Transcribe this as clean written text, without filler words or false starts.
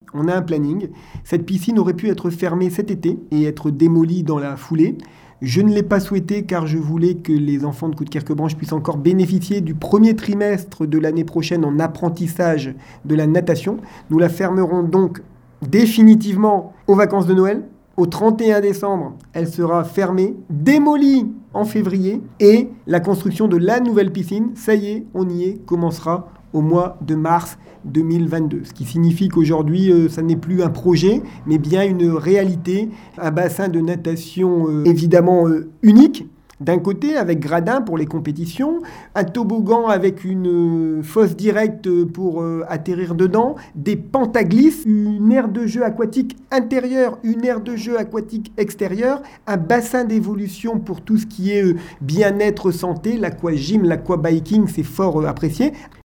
on a un planning. Cette piscine aurait pu être fermée cet été et être démolie dans la foulée. Je ne l'ai pas souhaité car je voulais que les enfants de Coudekerque-Branche puissent encore bénéficier du premier trimestre de l'année prochaine en apprentissage de la natation. Nous la fermerons donc définitivement aux vacances de Noël. Au 31 décembre, elle sera fermée, démolie en février et la construction de la nouvelle piscine, ça y est, on y est, commencera au mois de mars 2022. Ce qui signifie qu'aujourd'hui, ça n'est plus un projet, mais bien une réalité. Un bassin de natation évidemment unique, d'un côté avec gradin pour les compétitions, un toboggan avec une fosse directe pour atterrir dedans, des pentes à glisse, une aire de jeu aquatique intérieure, une aire de jeu aquatique extérieure, un bassin d'évolution pour tout ce qui est bien-être santé, l'aquagym, l'aquabiking, c'est fort apprécié.